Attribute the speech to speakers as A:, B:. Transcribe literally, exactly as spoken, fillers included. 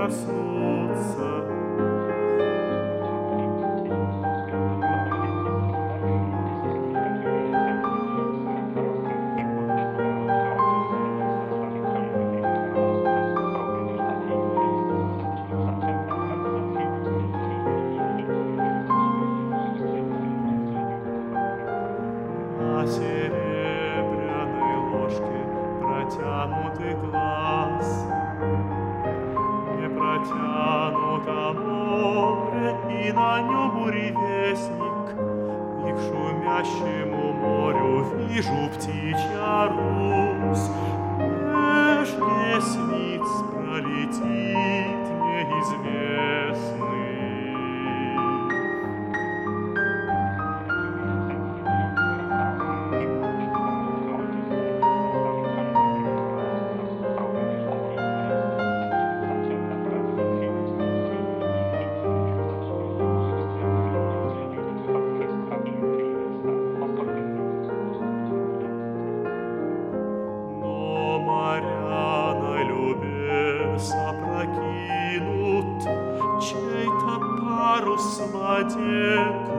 A: проснуться. На серебряной ложке протянутый глаз, не протянуто море, и на нем буревестник, и к шумящему морю вижу птичья Русь. Меж десниц пролетит неизвестный. Моря на любес опрокинут, чей-то парус в воде